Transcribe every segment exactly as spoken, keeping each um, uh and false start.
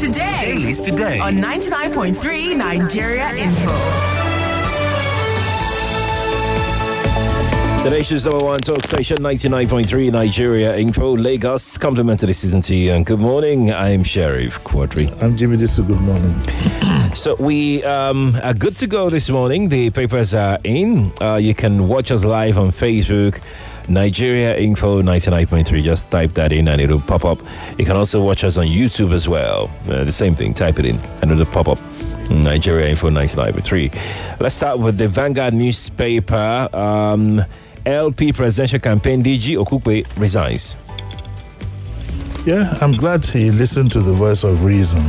today. Dailies today. On ninety-nine point three Nigeria Info. The nation's number one talk station, ninety-nine point three Nigeria Info, Lagos. Complimentary season to you and good morning. I'm Sheriff Quadri. I'm Jimmy Disu. Good morning. So we um, are good to go this morning. The papers are in. Uh, you can watch us live on Facebook, Nigeria Info ninety-nine point three. Just type that in and it'll pop up. You can also watch us on YouTube as well. Uh, the same thing. Type it in and it'll pop up. Nigeria Info ninety-nine point three. Let's start with the Vanguard newspaper. Um, L P presidential campaign D G Okupe resigns. Yeah, I'm glad he listened to the voice of reason.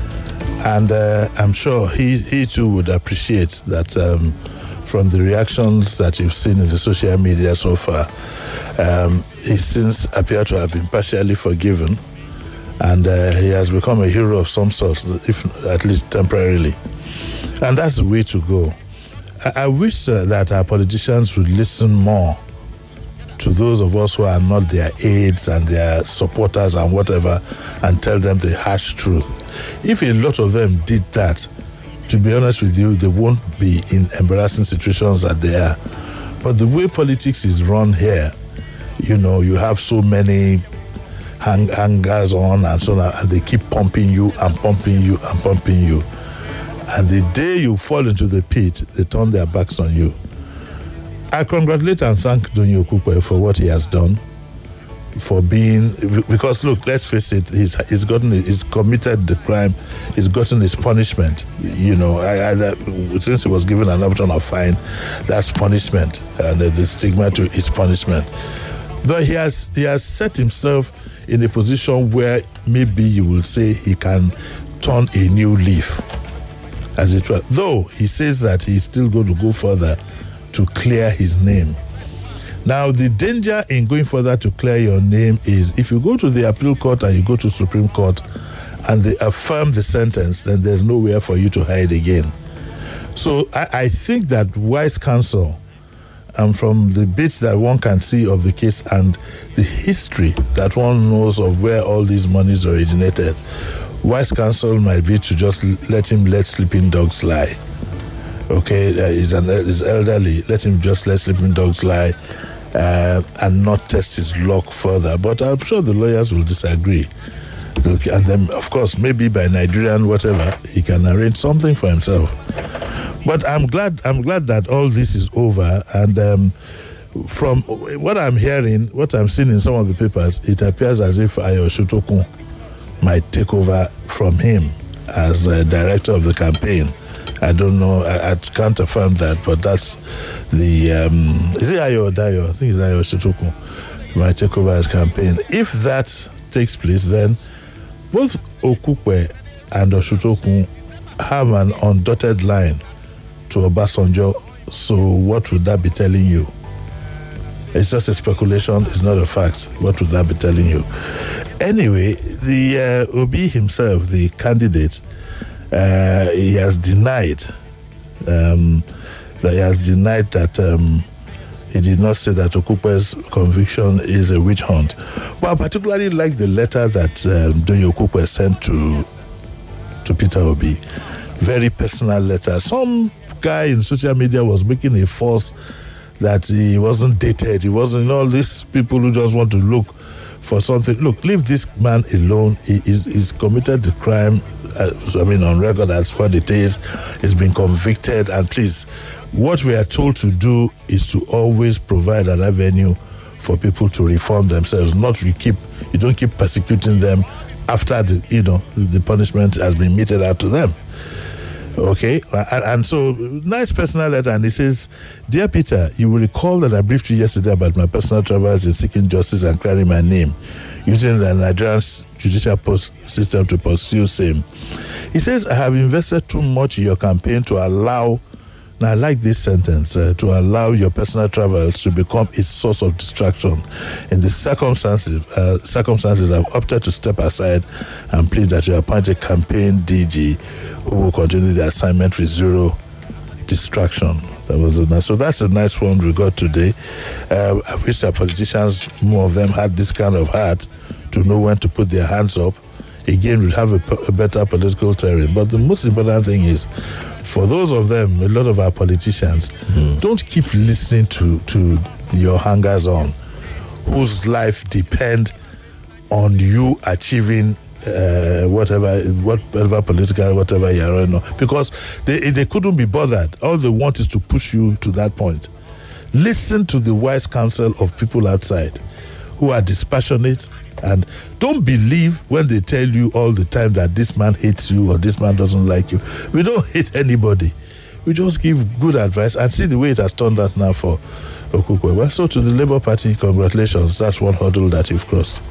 And uh, I'm sure he, he too would appreciate that um, from the reactions that you've seen in the social media so far, um, he since appeared to have been partially forgiven. And uh, he has become a hero of some sort, if at least temporarily. And that's the way to go. I, I wish uh, that our politicians would listen more to those of us who are not their aides and their supporters and whatever, and tell them the harsh truth. If a lot of them did that, to be honest with you, they won't be in embarrassing situations that they are. But the way politics is run here, you know, you have so many hang- hangers on and so on, and they keep pumping you and pumping you and pumping you. And the day you fall into the pit, they turn their backs on you. I congratulate and thank Donye Okupe for what he has done, for being, because look, let's face it, he's he's gotten, he's committed the crime, he's gotten his punishment. You know, I, I, that, since he was given an option of fine, that's punishment, and the stigma to his punishment. But he has he has set himself in a position where maybe you will say he can turn a new leaf, as it were. Though he says that he's still going to go further to clear his name. Now, the danger in going further to clear your name is if you go to the appeal court and you go to Supreme Court and they affirm the sentence, then there's nowhere for you to hide again. So I, I think that wise counsel, and from the bits that one can see of the case and the history that one knows of where all these monies originated, wise counsel might be to just let him let sleeping dogs lie. Okay, uh, he's, an, he's elderly. Let him just let sleeping dogs lie uh, and not test his luck further. But I'm sure the lawyers will disagree. And then, of course, maybe by Nigerian whatever, he can arrange something for himself. But I'm glad. I'm glad that all this is over. And um, from what I'm hearing, what I'm seeing in some of the papers, it appears as if Ayo Shutokun might take over from him as uh, director of the campaign. I don't know. I, I can't affirm that, but that's the. Um, is it Ayo or Dayo? I think it's Ayo Shutokun. He might take over his campaign. If that takes place, then both Okupe and Oshutokun have an undotted line to Obasanjo. So, what would that be telling you? It's just a speculation. It's not a fact. What would that be telling you? Anyway, the uh, Obi himself, the candidate. Uh, he has denied um, that he has denied that um, he did not say that Okupe's conviction is a witch hunt. But I particularly like the letter that um, Donye Okupe sent to to Peter Obi. Very personal letter. Some guy in social media was making a fuss that he wasn't dated. He wasn't, you know, all these people who just want to look for something. Look, leave this man alone. He is he's committed the crime. Uh, I mean, on record, that's what it is. He's been convicted, and please, what we are told to do is to always provide an avenue for people to reform themselves. Not you keep, you don't keep persecuting them after the, you know, the punishment has been meted out to them. Okay, and, and so nice personal letter, and he says, "Dear Peter, you will recall that I briefed you yesterday about my personal travels in seeking justice and clearing my name, using the Nigerian judicial post system to pursue same." He says, "I have invested too much in your campaign to allow." Now, I like this sentence, uh, to allow your personal travels to become a source of distraction. In the circumstances, uh, circumstances, I've opted to step aside and plead that you appoint a campaign D G who will continue the assignment with zero distraction. That was a nice. So that's a nice one we got today. Uh, I wish our politicians, more of them, had this kind of heart to know when to put their hands up again, we'd have a, a better political terrain. But the most important thing is, for those of them, a lot of our politicians, mm. don't keep listening to, to your hangers-on, whose life depend on you achieving uh, whatever, whatever political, whatever you're on, because they they couldn't be bothered. All they want is to push you to that point. Listen to the wise counsel of people outside who are dispassionate, and don't believe when they tell you all the time that this man hates you or this man doesn't like you. We don't hate anybody. We just give good advice and see the way it has turned out now for Okupe. Well, so to the Labour Party, congratulations. That's one hurdle that you've crossed.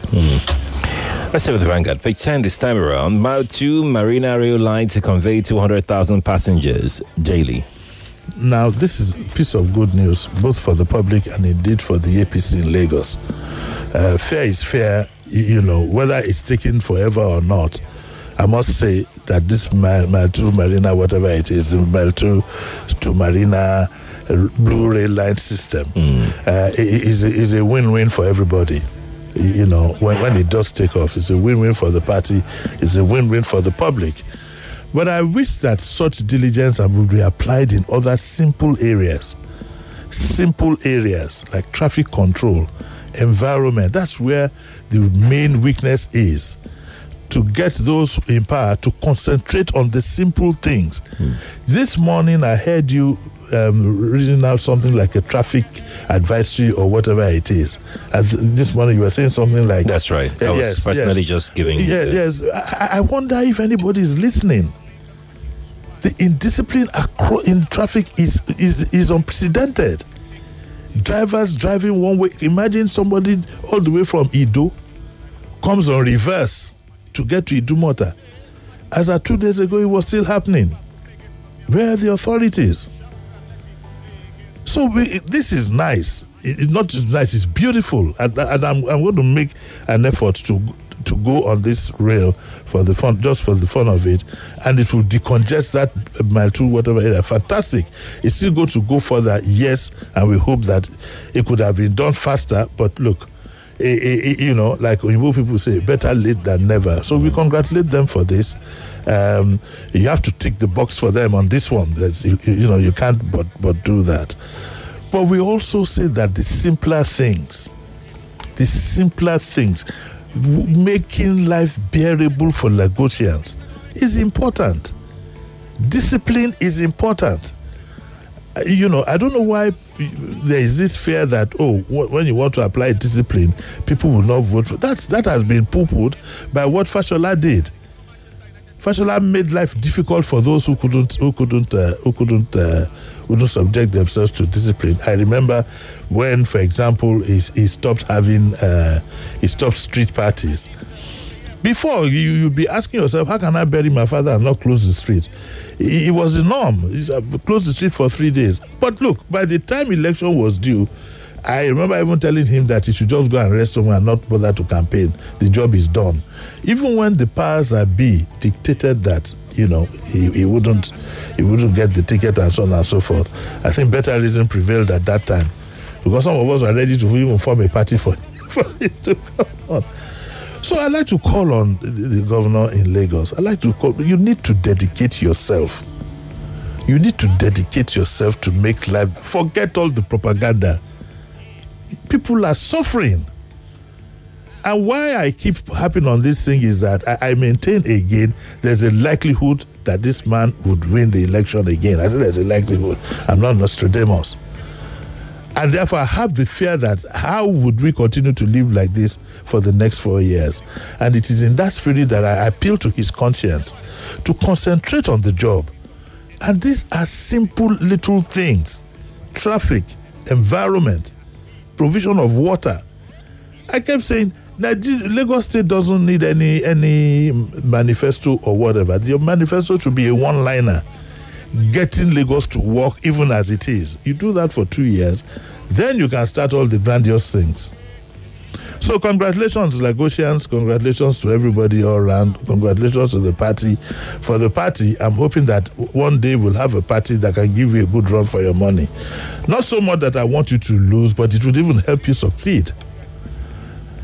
Mm. Let's stay with the Vanguard. Page ten this time around. Mile two Marina Rail line to convey two hundred thousand passengers daily. Now, this is a piece of good news, both for the public and indeed for the A P C in Lagos. Uh, fair is fair, you, you know, whether it's taken forever or not. I must say that this Mile, mile two Marina, whatever it is, Mile two to Marina uh, Blue Rail Line system, mm. uh, is, a, is a win-win for everybody. You know, when, when it does take off, it's a win-win for the party, it's a win-win for the public. But I wish that such diligence would be applied in other simple areas. Simple areas like traffic control, environment. That's where the main weakness is. To get those in power to concentrate on the simple things. Mm. This morning I heard you um, reading out something like a traffic advisory or whatever it is. And th- this morning you were saying something like... That's right. I uh, was yes, personally yes. just giving... Yeah, the... Yes, I, I wonder if anybody is listening. The indiscipline acro- in traffic is, is, is unprecedented. Drivers driving one way. Imagine somebody all the way from Ido comes on reverse to get to Idumota. As of two days ago, it was still happening. Where are the authorities? So we, this is nice. It, it's not just nice, it's beautiful. And, and I'm, I'm going to make an effort to to go on this rail for the fun, just for the fun of it, and it will decongest that mile two, whatever area. Fantastic. It's still going to go further, yes, and we hope that it could have been done faster. But look, it, it, you know, like Oyinbo people say, better late than never. So we congratulate them for this. Um, you have to tick the box for them on this one. You, you know, you can't but but do that. But we also say that the simpler things, the simpler things, making life bearable for Lagosians is important. Discipline is important. You know, I don't know why there is this fear that, oh, when you want to apply discipline, people will not vote for that. That has been poo-pooed by what Fashola did. Fashola made life difficult for those who couldn't, who couldn't, uh, who couldn't, uh, wouldn't subject themselves to discipline. I remember when, for example, he, he stopped having, uh, he stopped street parties. Before, you you'd be asking yourself, how can I bury my father and not close the street? It, it was the norm. He closed the street for three days. But look, by the time election was due, I remember even telling him that he should just go and rest home and not bother to campaign. The job is done. Even when the powers that be dictated that, you know, he, he wouldn't he wouldn't get the ticket and so on and so forth, I think better reason prevailed at that time. Because some of us were ready to even form a party for, for him to come on. So I like to call on the, the governor in Lagos. I like to call, you need to dedicate yourself. You need to dedicate yourself to make life, forget all the propaganda. People are suffering. And why I keep harping on this thing is that I, I maintain again, there's a likelihood that this man would win the election again. I say there's a likelihood. I'm not Nostradamus. And therefore I have the fear that how would we continue to live like this for the next four years? And it is in that spirit that I appeal to his conscience to concentrate on the job. And these are simple little things. Traffic, environment, provision of water. I kept saying, Nigeria, Lagos State doesn't need any any manifesto or whatever. Your manifesto should be a one-liner. Getting Lagos to work even as it is. You do that for two years, then you can start all the grandiose things. So congratulations, Lagosians. Congratulations to everybody all around. Congratulations to the party. For the party, I'm hoping that one day we'll have a party that can give you a good run for your money. Not so much that I want you to lose, but it would even help you succeed.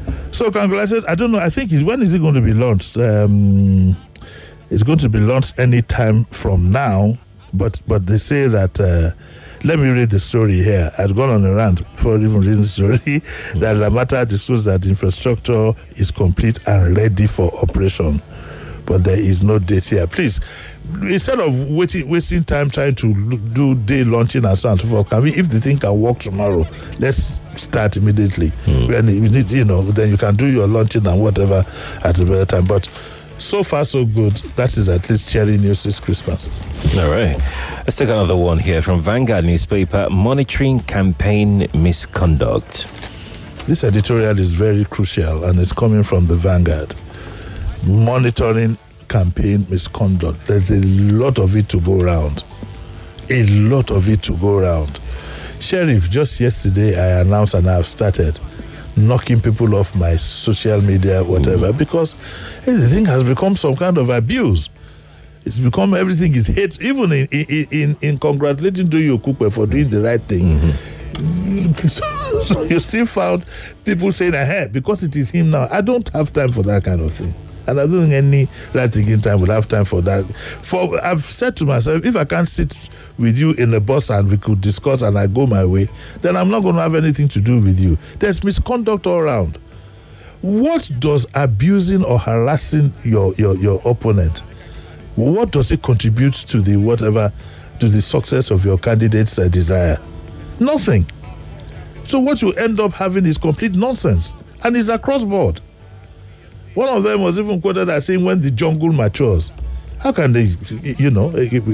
So congratulations. I don't know. I think it's, when is it going to be launched? Um, it's going to be launched any time from now. But but they say that. Uh, let me read the story here. I'd gone on a rant before even reading the story. Mm-hmm. That Lamata disclosed that infrastructure is complete and ready for operation, but there is no date here. Please, instead of waiting wasting time trying to do day launching and so on and so forth, can we, if the thing can work tomorrow, let's start immediately. Mm. When you need, you know, then you can do your launching and whatever at a better time. But so far, so good. That is at least cheering news this Christmas. All right. Let's take another one here from Vanguard newspaper. Monitoring campaign misconduct. This editorial is very crucial, and it's coming from the Vanguard. Monitoring campaign misconduct. There's a lot of it to go around. A lot of it to go around. Sheriff, just yesterday I announced and I've started knocking people off my social media, whatever, mm. because hey, the thing has become some kind of abuse. It's become everything is hate. Even in in, in, in congratulating to you, Kupe, for doing the right thing. Mm-hmm. so, so you still found people saying, ahead, because it is him now. I don't have time for that kind of thing. And I don't think any right thinking time would have time for that. For I've said to myself, if I can't sit with you in a bus and we could discuss and I go my way, then I'm not going to have anything to do with you. There's misconduct all around. What does abusing or harassing your, your, your opponent, what does it contribute to the whatever, to the success of your candidate's uh, desire? Nothing. So what you end up having is complete nonsense. And it's across board. One of them was even quoted as saying, when the jungle matures. How can they, you know,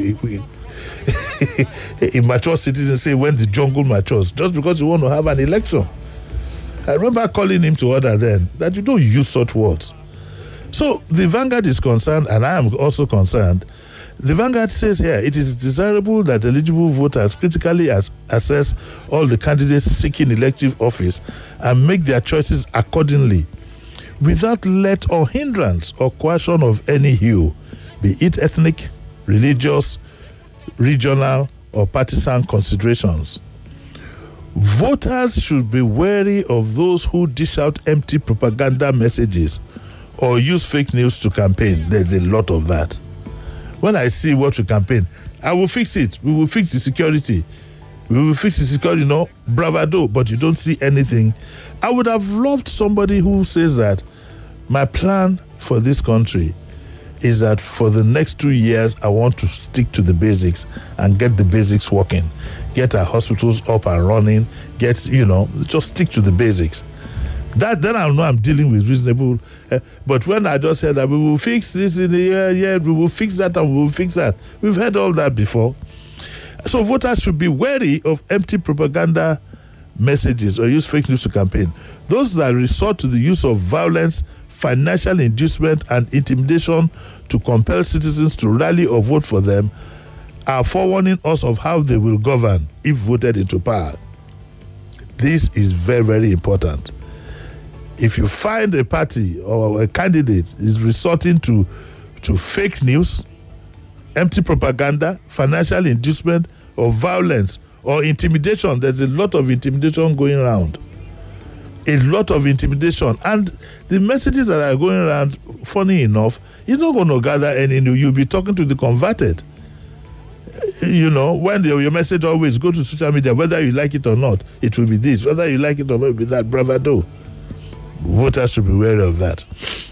a mature citizen say when the jungle matures, just because you want to have an election? I remember calling him to order then that you don't use such words. So the Vanguard is concerned, and I am also concerned. The Vanguard says here, it is desirable that eligible voters critically as assess all the candidates seeking elective office and make their choices accordingly, without let or hindrance or coercion of any hue, be it ethnic, religious, regional, or partisan considerations. Voters should be wary of those who dish out empty propaganda messages or use fake news to campaign. There's a lot of that. When I see what we campaign, I will fix it. We will fix the security. We will fix the security, you know, bravado, but you don't see anything. I would have loved somebody who says that my plan for this country is that for the next two years, I want to stick to the basics and get the basics working. Get our hospitals up and running. Get, you know, just stick to the basics. That then I know I'm dealing with reasonable. Uh, but when I just said that we will fix this in the year, yeah, we will fix that and we will fix that. We've heard all that before. So voters should be wary of empty propaganda messages or use fake news to campaign. Those that resort to the use of violence, financial inducement, and intimidation to compel citizens to rally or vote for them are forewarning us of how they will govern if voted into power. This is very, very important. If you find a party or a candidate is resorting to, to fake news, empty propaganda, financial inducement, or violence, or intimidation, there's a lot of intimidation going around. A lot of intimidation. And the messages that are going around, funny enough, is not going to gather any new. You'll be talking to the converted. You know, when the, your message always go to social media, whether you like it or not, it will be this. Whether you like it or not, it will be that. Bravado. Voters should be wary of that.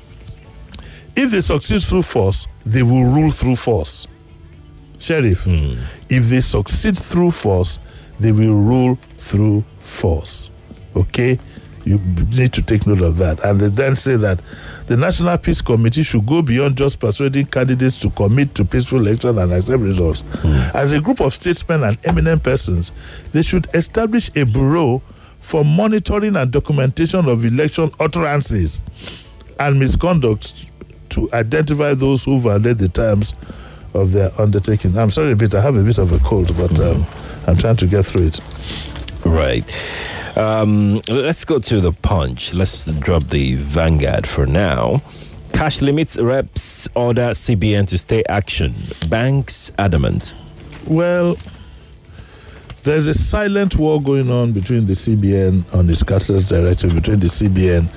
If they succeed through force, they will rule through force. Sheriff, mm. if they succeed through force, they will rule through force. Okay? You need to take note of that. And they then say that the National Peace Committee should go beyond just persuading candidates to commit to peaceful election and accept results. Mm. As a group of statesmen and eminent persons, they should establish a bureau for monitoring and documentation of election utterances and misconduct to identify those who violate the terms of their undertaking. I'm sorry a bit, I have a bit of a cold, but um, I'm trying to get through it. Right. Um, let's go to the Punch. Let's drop the Vanguard for now. Cash limits reps order C B N to stay action. Banks adamant. Well, there's a silent war going on between the C B N on its cashless directive, between the C B N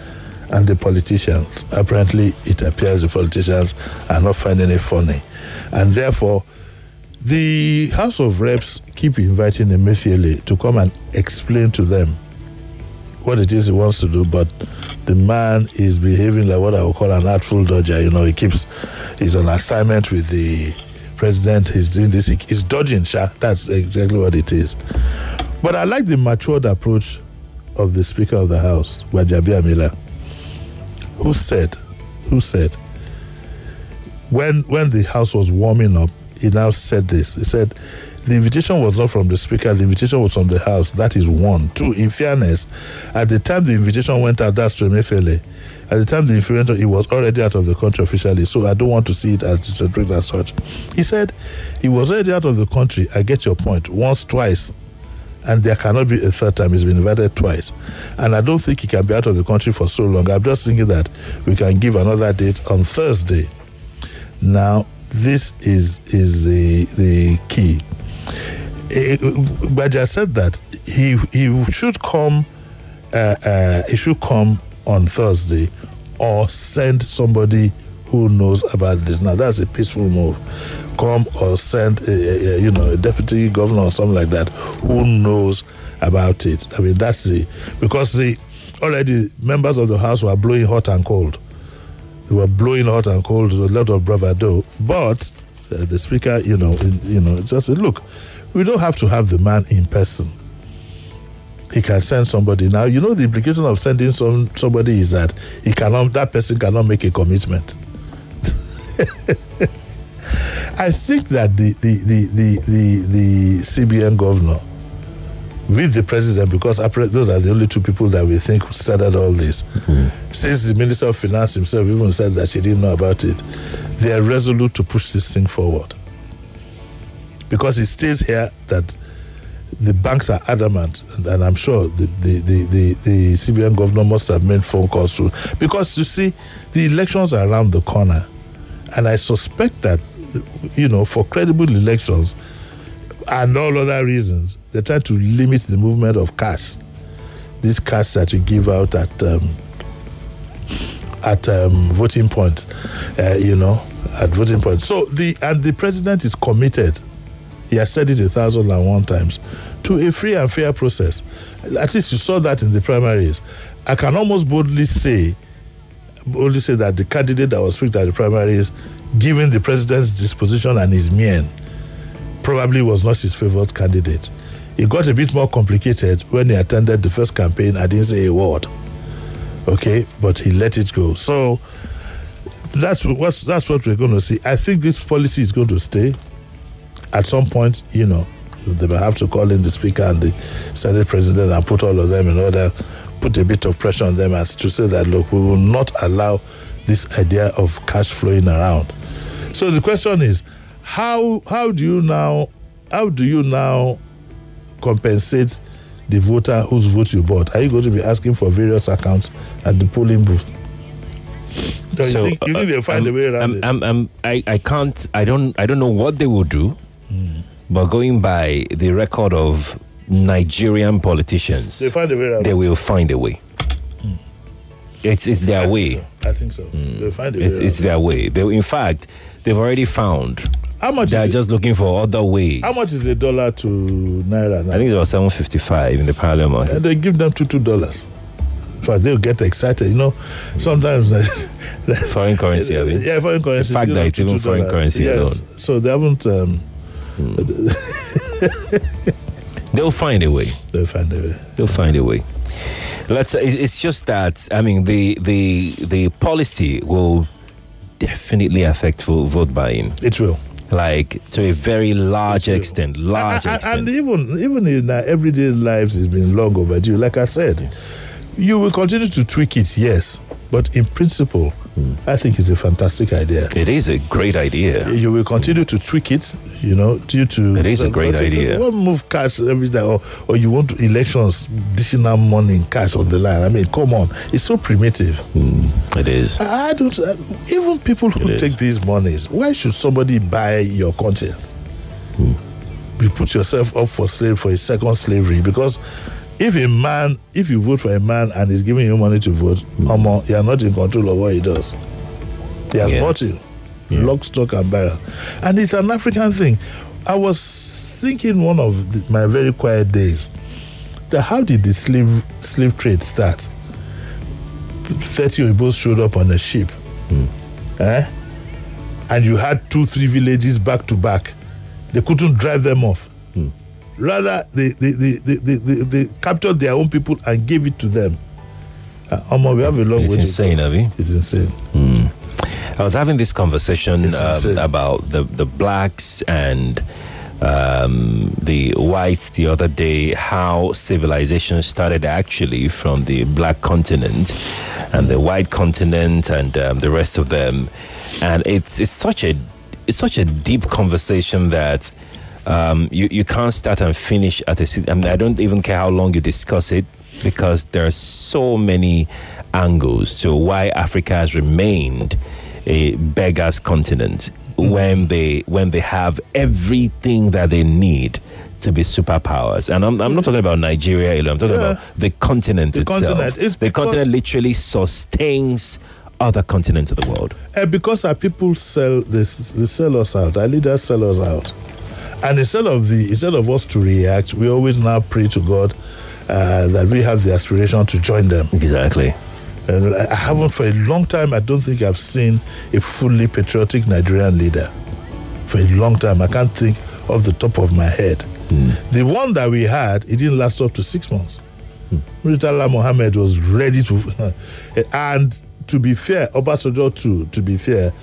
and the politicians. Apparently, it appears the politicians are not finding it funny. And therefore, the House of Reps keep inviting Emefiele to come and explain to them what it is he wants to do, but the man is behaving like what I would call an artful dodger. You know, he keeps, he's on assignment with the president, he's doing this, he, he's dodging, sha. That's exactly what it is. But I like the matured approach of the Speaker of the House, Gbajabiamila, who said, who said, when when the House was warming up, he now said this. He said, the invitation was not from the Speaker, the invitation was from the House. That is one. Two, in fairness, at the time the invitation went out, that's to Emefiele. At the time the invitation, he was already out of the country officially, so I don't want to see it as disrespect as such. He said, he was already out of the country. I get your point. Once, twice. And there cannot be a third time. He's been invited twice. And I don't think he can be out of the country for so long. I'm just thinking that we can give another date on Thursday. Now, this is is the, the key. Gbaja said that he he should come uh, uh, he should come on Thursday or send somebody who knows about this. Now, that's a peaceful move. Come or send a, a, a, you know, a deputy governor or something like that who knows about it. I mean, that's the, because the already members of the House were blowing hot and cold. They were blowing hot and cold with a lot of bravado. But uh, the Speaker, you know, you know, just said, look, we don't have to have the man in person. He can send somebody. Now, you know, the implication of sending some somebody is that he cannot, that person cannot make a commitment. I think that the the, the, the, the the C B N governor with the president, because those are the only two people that we think started all this. Mm-hmm. Since the Minister of Finance himself even said that she didn't know about it, they are resolute to push this thing forward. Because it stays here that the banks are adamant, and, and I'm sure the, the, the, the, the C B N governor must have made phone calls to, because you see, the elections are around the corner. And I suspect that, you know, for credible elections and all other reasons, they're trying to limit the movement of cash. These cash that you give out at um, at um, voting points, uh, you know, at voting points. So the and the president is committed. He has said it a thousand and one times to a free and fair process. At least you saw that in the primaries. I can almost boldly say. Only say that the candidate that was picked at the primaries, given the president's disposition and his mien, probably was not his favored candidate. It got a bit more complicated when he attended the first campaign. I didn't say a word, okay, but he let it go. So that's what that's what we're going to see. I think this policy is going to stay. At some point, you know, they may have to call in the Speaker and the Senate President and put all of them in order. Put a bit of pressure on them as to say that, look, we will not allow this idea of cash flowing around. So the question is, how how do you now how do you now compensate the voter whose vote you bought? Are you going to be asking for various accounts at the polling booth? So, so you think, you think they'll find uh, a way around I'm, it? I'm, I'm, I, I can't. I don't. I don't know what they will do. Mm. But going by the record of Nigerian politicians, they find a way around they it. will find a way. Mm. It's it's their I way. Think so. I think so. Mm. They'll find a way. It's, around it's it. their way. They, in fact, they've already found. How much? They are is just it? looking for other ways. How much is a dollar to naira now? I think it's about seven fifty five in the parliament. And they give them two two dollars. In fact, they'll get excited. You know, sometimes foreign currency. I mean. Yeah, foreign currency. The fact that it's even foreign currency yes. alone. So they haven't. Um, hmm. They'll find a way. They'll find a way. They'll find a way. Let's. It's just that I mean the the the policy will definitely affect vote buying. It will. Like to a very large extent, large and, extent. And even even in our everyday lives, it's been long overdue. Like I said, you will continue to tweak it, yes, but in principle, hmm. I think it's a fantastic idea. It is a great idea. You will continue to tweak it, you know, due to... It is a great idea. You won't move cash every day, or, or you want elections, dishing out money in cash on the line. I mean, come on. It's so primitive. Hmm. It is. I, I don't... I, even people who take these monies, why should somebody buy your conscience? Hmm. You put yourself up for slave for a second slavery, because If a man, if you vote for a man and he's giving you money to vote, mm. you are not in control of what he does. He has Yeah. bought you, Yeah. lock, stock, and barrel. And it's an African thing. I was thinking one of the, my very quiet days, that how did the slave slave trade start? thirty Oibos showed up on a ship. Mm. Eh? And you had two, three villages back to back. They couldn't drive them off. Mm. Rather, they they, they, they, they, they they captured their own people and gave it to them. Uh, Omar, we have a long It's way insane, to go. Avi. It's insane. Mm. I was having this conversation It's um, insane. about the, the blacks and um, the whites the other day, how civilization started actually from the black continent and the white continent and um, the rest of them. And it's it's such a it's such a deep conversation that um, you, you can't start and finish at a sit- I mean, I don't even care how long you discuss it, because there are so many angles to why Africa has remained a beggar's continent when they when they have everything that they need to be superpowers. And I'm, I'm not talking about Nigeria alone. I'm talking Yeah. about the continent The itself. continent. It's the because- continent literally sustains other continents of the world. Uh, because our people sell they, s- they sell us out. Our leaders sell us out. And instead of the instead of us to react, we always now pray to God uh, that we have the aspiration to join them. Exactly. And I haven't for a long time. I don't think I've seen a fully patriotic Nigerian leader. For a long time, I can't think off the top of my head. Mm. The one that we had, it didn't last up to six months. Mm. Murtala Mohammed was ready to, and to be fair, Obasanjo too. To be fair,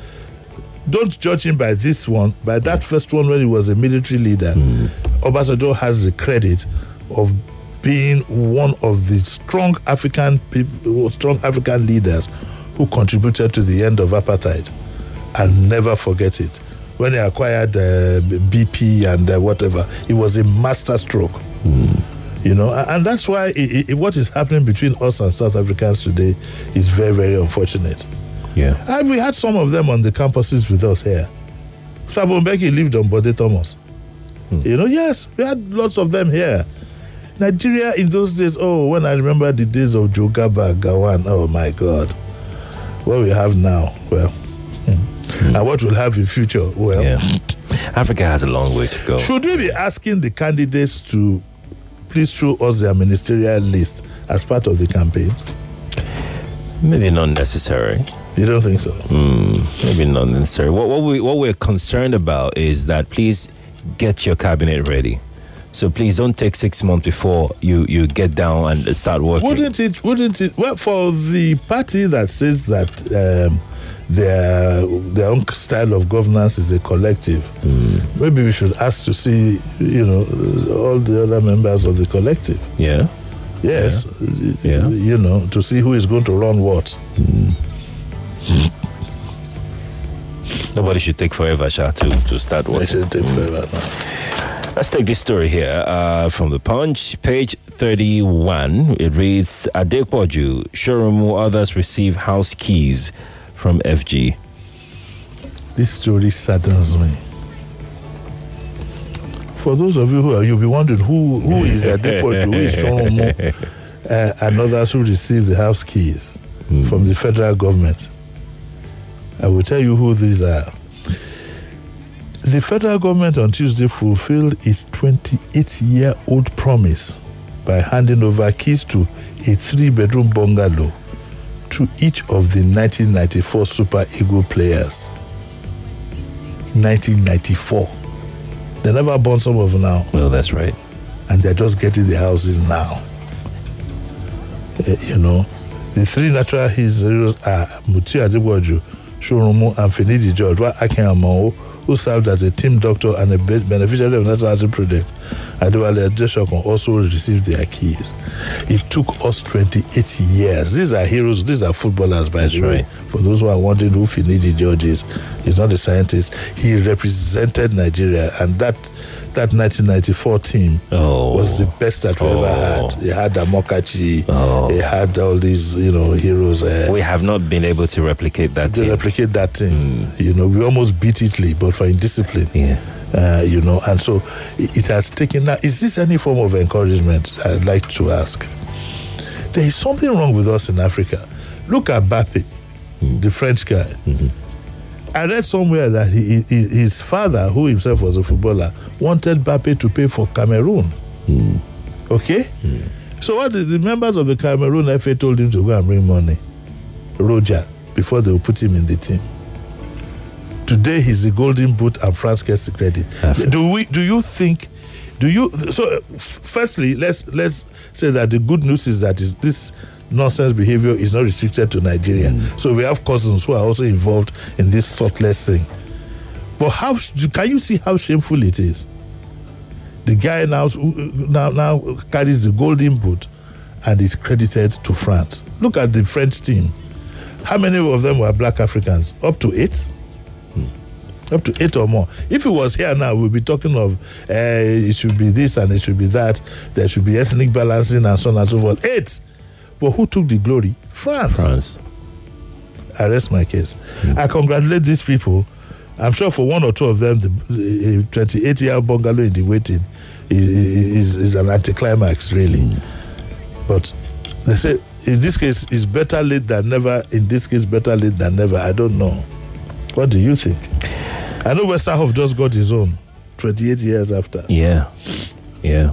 don't judge him by this one. By that first one, when he was a military leader, mm. Obasanjo has the credit of being one of the strong African people, strong African leaders who contributed to the end of apartheid. I'll never forget it. When he acquired uh, B P and uh, whatever, it was a master stroke. Mm. You know, and that's why it, it, what is happening between us and South Africans today is very, very unfortunate. Yeah. And we had some of them on the campuses with us here. Thabo Mbeki lived on Bode Thomas. Mm. You know, yes, we had lots of them here. Nigeria in those days, oh, when I remember the days of Jogaba, Gawan, oh my God. What we have now, well, mm. and what we'll have in future, well. Yeah. Africa has a long way to go. Should we be asking the candidates to please show us their ministerial list as part of the campaign? Maybe not necessary. You don't think so? Mm, maybe not necessary. What, what, we, what we're concerned about is that please get your cabinet ready. So please don't take six months before you, you get down and start working. Wouldn't it, wouldn't it, well, for the party that says that um, their, their own style of governance is a collective, mm. maybe we should ask to see, you know, all the other members of the collective. Yeah. Yes. Yeah. You know, to see who is going to run what. Mm. Nobody should take forever, Sha, to, to start working. They should take forever now. Let's take this story here uh, from the Punch, page thirty-one. It reads, Adepoju, showroom others receive house keys from F G. This story saddens me. For those of you who are, you'll be wondering who, who is Adepoju, who is Showroom, uh, and others who receive the house keys mm. from the federal government. I will tell you who these are. The federal government on Tuesday fulfilled its twenty-eight-year-old promise by handing over keys to a three-bedroom bungalow to each of the nineteen ninety-four Super Eagle players. nineteen ninety-four. They never born some of them now. Well, that's right. And they're just getting the houses now. Uh, you know, the three natural heroes are Mutiu Adepoju, Showroom, and Finidi George, Akinamo, who served as a team doctor and a beneficiary of National Housing Project. Adewale Adeshokon also received their keys. It took us twenty-eight years. These are heroes. These are footballers, by the way. Right. For those who are wondering who Finidi George is, he's not a scientist. He represented Nigeria, and that that nineteen ninety-four team oh. was the best that we oh. ever had. He had Amokachi. Oh. He had all these, you know, heroes. Uh, we have not been able to replicate that to team. replicate that team. Mm. You know, we almost beat Italy, but for indiscipline. Yeah. Uh, you know, and so it, it has taken. Now, is this any form of encouragement? I'd like to ask. There is something wrong with us in Africa. Look at Mbappe, mm. the French guy. Mm-hmm. I read somewhere that he, he, his father, who himself was a footballer, wanted Mbappe to pay for Cameroon. Mm. Okay? Mm. So what did the members of the Cameroon F A told him to go and bring money? Roger, before they will put him in the team. Today he's the golden boot and France gets the credit. Africa. Do we? Do you think? Do you? So, uh, f- firstly, let's let's say that the good news is that is this nonsense behavior is not restricted to Nigeria. Mm. So we have cousins who are also involved in this thoughtless thing. But how can you see how shameful it is? The guy now now now carries the golden boot and is credited to France. Look at the French team. How many of them were black Africans? Up to eight. Up to eight or more. If it was here now, we'll be talking of uh, it should be this and it should be that. There should be ethnic balancing and so on and so forth. Eight. But who took the glory? France. France. I rest my case. Mm. I congratulate these people. I'm sure for one or two of them, the twenty-eight-year bungalow in the waiting is, is, is an anticlimax, really. Mm. But they say, in this case, it's better late than never. In this case, better late than never. I don't know. What do you think? I know Westerhoff just got his own twenty-eight years after. Yeah. Yeah.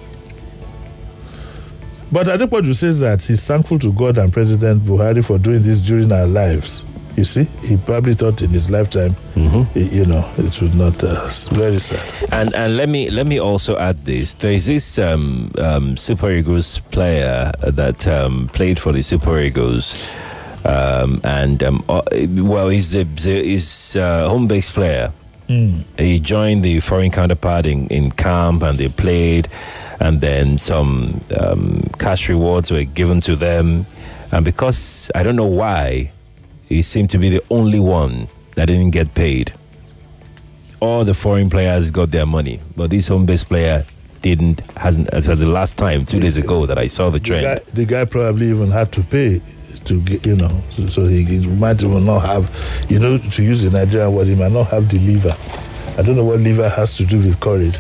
But I think what you say is that he's thankful to God and President Buhari for doing this during our lives. You see, he probably thought in his lifetime, mm-hmm. it, you know, it would not. Uh, very sad. And and let me let me also add this. There is this um, um, Super Eagles player that um, played for the Super Eagles. Um, and um, uh, well, he's a he's a home-based player. Mm. He joined the foreign counterpart in, in camp, and they played, and then some um, cash rewards were given to them. And because I don't know why, he seemed to be the only one that didn't get paid. All the foreign players got their money, but this home-based player didn't. Hasn't. As the last time, two days ago, that I saw the trend. The guy, the guy probably even had to pay. To get, you know, so, so he, he might even not have, you know, to use the Nigerian word, he might not have the liver. I don't know what liver has to do with courage.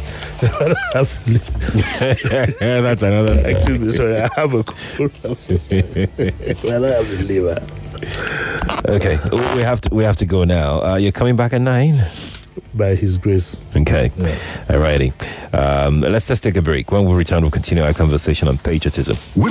That's another. Excuse me, sorry, I have a cold. I don't have the liver. Okay, we have to we have to go now. Uh, you're coming back at nine. By His grace. Okay, yeah. Alrighty. Um, let's just take a break. When we return, we'll continue our conversation on patriotism.